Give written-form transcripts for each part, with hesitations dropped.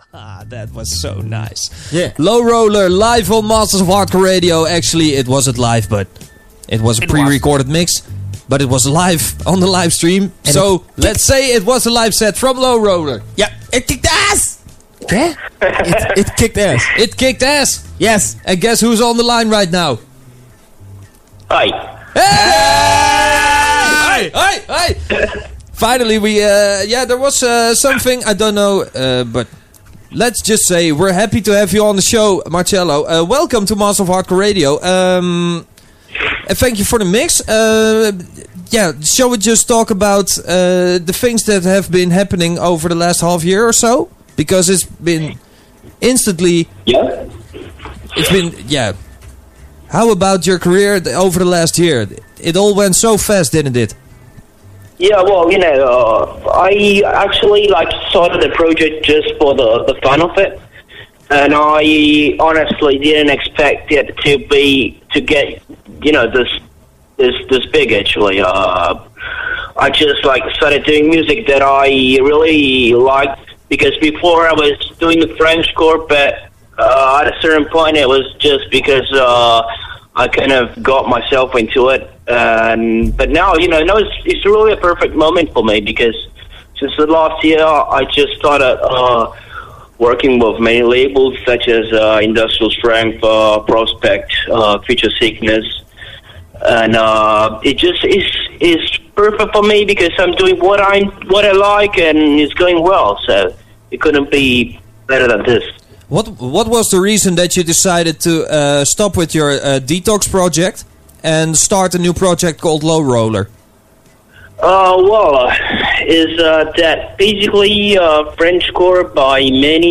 That was so nice. Yeah. Low Roller live on Masters of Hardcore Radio. Actually, it wasn't live, but it was a pre-recorded mix. But it was live on the live stream. And so let's say it was a live set from Low Roller. Yeah, it kicked ass. Okay. it kicked ass. It kicked ass. Yes. And guess who's on the line right now? Hi. Hey! Hey! Finally, there was something, I don't know, but let's just say we're happy to have you on the show, Marcello. Welcome to Master of Hardcore Radio. Thank you for the mix. Shall we just talk about the things that have been happening over the last half year or so? Because it's been instantly... Yeah? It's been, How about your career over the last year? It all went so fast, didn't it? Yeah, well, I actually started the project just for the fun of it, and I honestly didn't expect it to get this big. Actually, I just started doing music that I really liked, because before I was doing the Frenchcore, but at a certain point it was just because I kind of got myself into it. But now, it's really a perfect moment for me, because since the last year, I just started working with many labels such as Industrial Strength, Prospect, Future Sickness, and it just is perfect for me because I'm doing what I like and it's going well. So it couldn't be better than this. What was the reason that you decided to stop with your Detox project and start a new project called Low Roller? Is that basically Frenchcore by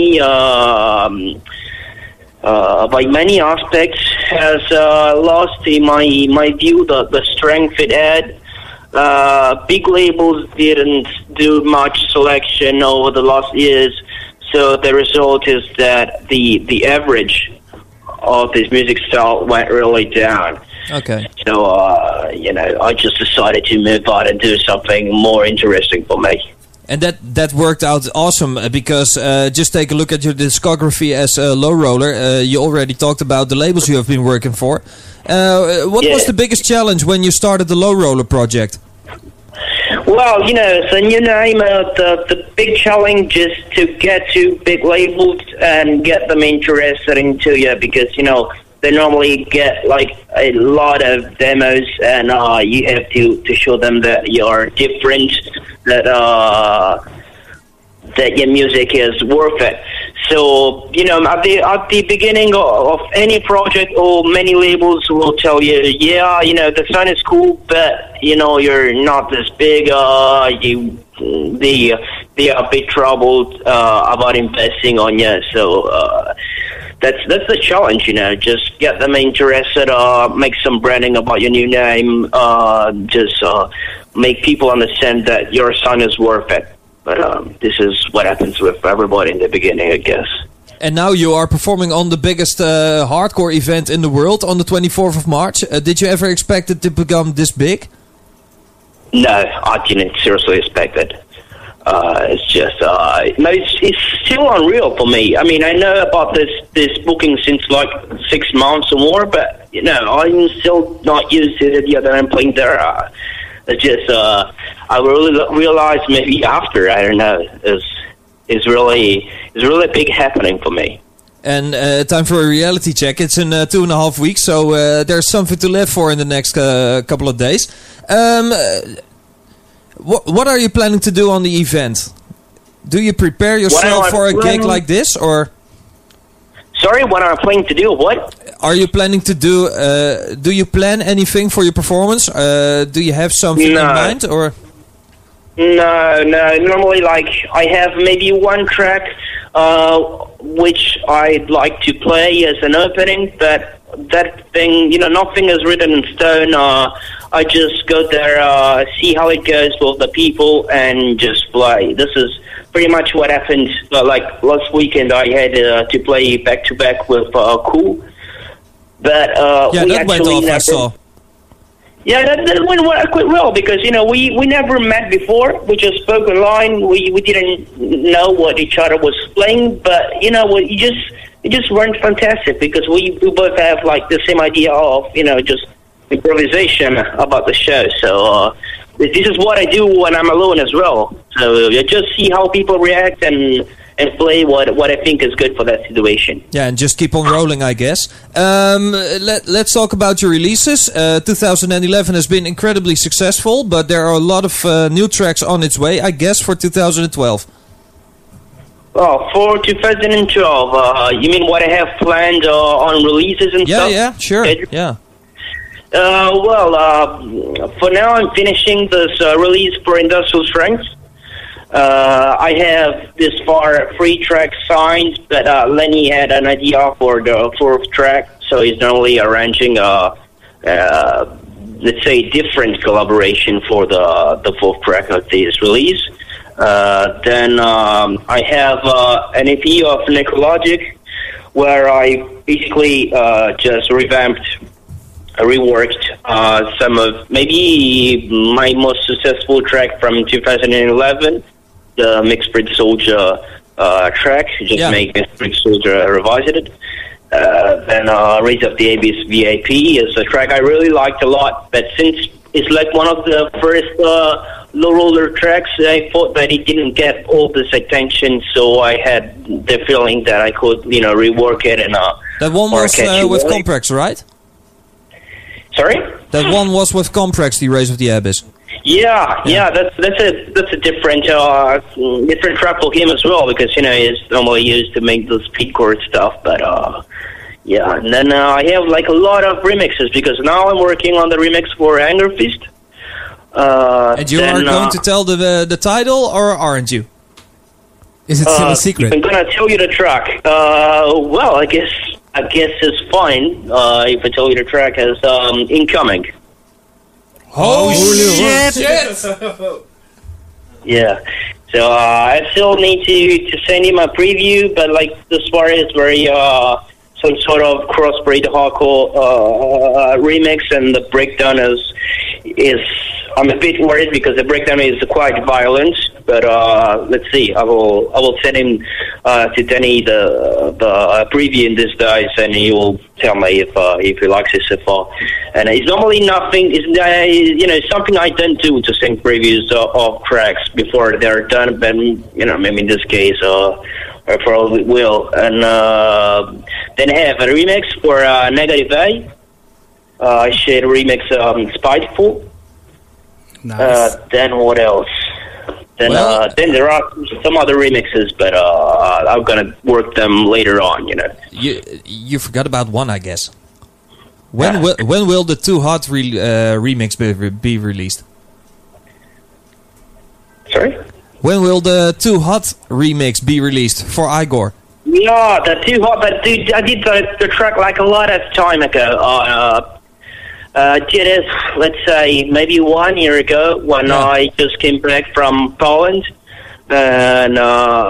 many aspects has lost, in my view, the strength it had. Big labels didn't do much selection over the last years, so the result is that the average of this music style went really down. Okay. So, I just decided to move on and do something more interesting for me. And that worked out awesome, because just take a look at your discography as Low Roller. You already talked about the labels you have been working for. What was the biggest challenge when you started the Low Roller project? Well, it's a new name. The big challenge is to get to big labels and get them interested into you, because, they normally get a lot of demos, and you have to show them that you're different, that your music is worth it. So, at the beginning of any project, or many labels will tell you, the sound is cool, but you're not this big. They are a bit troubled about investing on you. So that's the challenge. Just get them interested. Make some branding about your new name. Just make people understand that your sound is worth it. But this is what happens with everybody in the beginning, I guess. And now you are performing on the biggest hardcore event in the world on the 24th of March. Did you ever expect it to become this big? No, I didn't seriously expect it. It's just, it's still unreal for me. I mean, I know about this booking since 6 months or more, but, I'm still not used to the idea that I'm playing there. It's just, I really realized maybe after, I don't know, it's really big happening for me. And time for a reality check. It's in 2.5 weeks, so there's something to live for in the next couple of days. What are you planning to do on the event? Do you prepare yourself for a gig like this, or? Sorry, what am I planning to do? What? Are you planning to do? Do you plan anything for your performance? Do you have something in mind, or? No. Normally, I have maybe one track which I'd like to play as an opening, but that thing, nothing is written in stone. I just go there, see how it goes with the people, and just play. This is pretty much what happened. Last weekend, I had to play back-to-back with Cool. But that went off, I saw. Yeah, that went quite well because we never met before. We just spoke online. We didn't know what each other was playing, but it just went fantastic because we both have like the same idea of just improvisation about the show. So this is what I do when I'm alone as well. So I just see how people react and play what I think is good for that situation. Yeah, and just keep on rolling, I guess. Let's talk about your releases. 2011 has been incredibly successful, but there are a lot of new tracks on its way, I guess, for 2012. Oh, for 2012, you mean what I have planned on releases and stuff? Yeah, sure. Yeah. For now I'm finishing this release for Industrial Strength. I have this far 3 tracks signed, but Lenny had an idea for the 4th track, so he's normally arranging let's say different collaboration for the 4th track of this release. Then I have an EP of Necrologic, where I basically just reworked some of maybe my most successful track from 2011, the Mixed Soldier track. Just make Mixed Soldier revised it. Then Raise of the Abyss VIP is a track I really liked a lot, but since it's like one of the first low roller tracks, I thought that it didn't get all this attention, so I had the feeling that I could rework it and that one was with Comprex, right? Sorry? That one was with Comprex, the Raise of the Abyss. Yeah. That's a different track for him as well, because he's normally used to make the speedcore stuff. But and then I have like a lot of remixes because now I'm working on the remix for Anger Fist. And you are going to tell the title, or aren't you? Is it still a secret? I'm gonna tell you the track. Well, I guess it's fine if I tell you the track as Incoming. Oh shit! Yeah. So I still need to send him a preview, but like this part is very some sort of crossbreed hardcore remix, and the breakdown is I'm a bit worried because the breakdown is quite violent. But let's see. I will send him to Danny the preview in these days, and he will tell me if he likes it so far. And it's normally nothing. It's something I don't do to send previews of tracks before they're done. But maybe in this case, I probably will. And then I have a remix for Negative A. I should remix Spiteful. Nice. Then what else? Then there are some other remixes, but I'm gonna work them later on. You forgot about one, I guess. When will the Too Hot remix be released? Sorry. When will the Too Hot remix be released for Igor? Yeah, the Too Hot. But dude, I did the track like a lot of time ago. Did it, let's say, maybe 1 year ago when I just came back from Poland. And,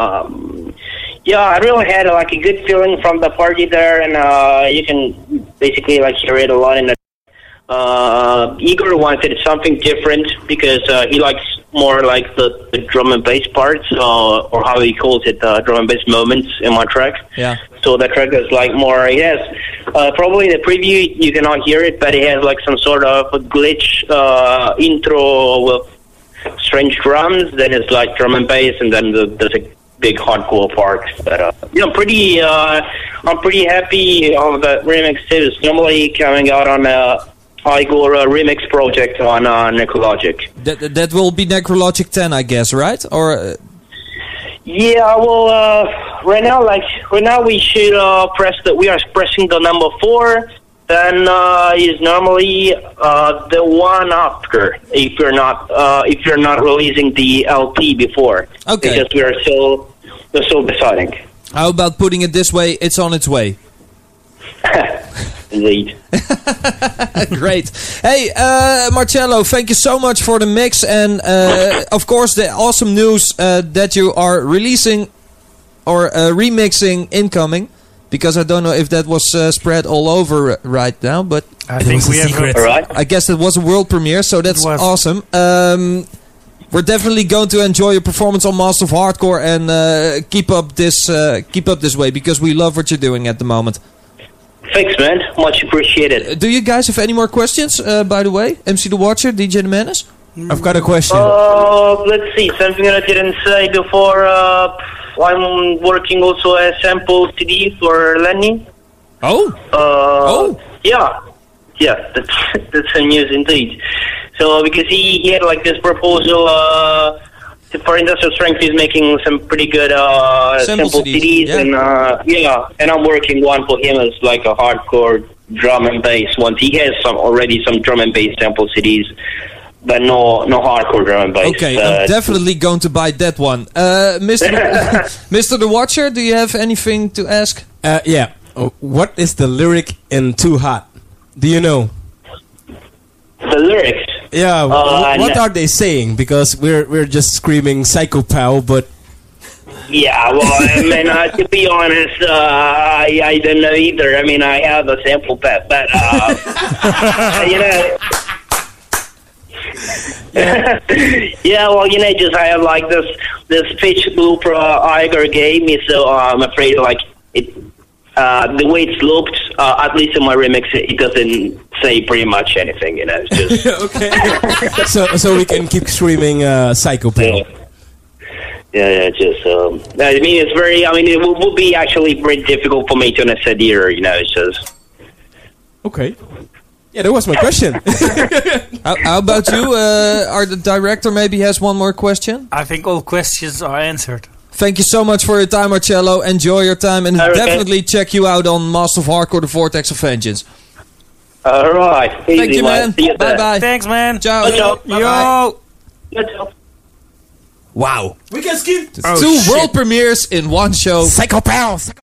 I really had like a good feeling from the party there, and you can basically like hear it a lot in the... Igor wanted something different because he likes more like the drum and bass parts, or how he calls it, drum and bass moments in my track. Yeah. So the track is like more, probably in the preview you cannot hear it, but it has like some sort of a glitch intro with strange drums, then it's like drum and bass, and then there's a big hardcore part. But I'm pretty happy of the remix too. It's normally coming out on Igor remix project on Necrologic. That will be Necrologic 10, I guess, right? Or yeah, well, right now we should we are pressing the number 4. Then is normally the one after if you're not releasing the LP before. Okay. Because we're still deciding. How about putting it this way? It's on its way. Indeed. Great. Hey, Marcello, thank you so much for the mix, and of course the awesome news that you are releasing or remixing Incoming, because I don't know if that was spread all over right now, but I think was we a have secret. All right. I guess it was a world premiere, so that's was. awesome. We're definitely going to enjoy your performance on Master of Hardcore and keep up this way because we love what you're doing at the moment. Thanks, man. Much appreciated. Do you guys have any more questions? By the way, MC the Watcher, DJ the Menace. I've got a question. Let's see. Something that I didn't say before. I'm working also a sample CD for Lenny. Oh. Yeah, that's some news indeed. So because he had like this proposal for Industrial Strength, he's making some pretty good sample CDs, yeah. and I'm working one for him as like a hardcore drum and bass one. He has already some drum and bass sample CDs, but no hardcore drum and bass. Okay, I'm definitely going to buy that one. Mr. the Watcher, do you have anything to ask? Yeah. What is the lyric in Too Hot? Do you know? The lyrics. Yeah. What are they saying? Because we're just screaming "Psycho Pal," but Yeah, well, I mean, to be honest, I don't know either. I mean, I have a sample pack, but you know. Yeah, well, you know, just I have like this pitch loop Iger gave me, so I'm afraid like it. The way it's looped, at least in my remix, it doesn't say pretty much anything. You know, it's just okay. so we can keep screaming "Psychopath." Yeah, just. I mean, it's very. I mean, it would be actually very difficult for me to understand either. You know, it's just. Okay. Yeah, that was my question. How about you? Our director maybe has one more question. I think all questions are answered. Thank you so much for your time, Marcello. Enjoy your time, and definitely check you out on Master of Hardcore: The Vortex of Vengeance. All right. Easy, Thank you, man. Bye-bye. Thanks, man. Ciao. Ciao. Yo. Ciao. Wow. We can skip. Two world premieres in one show. Psychopath.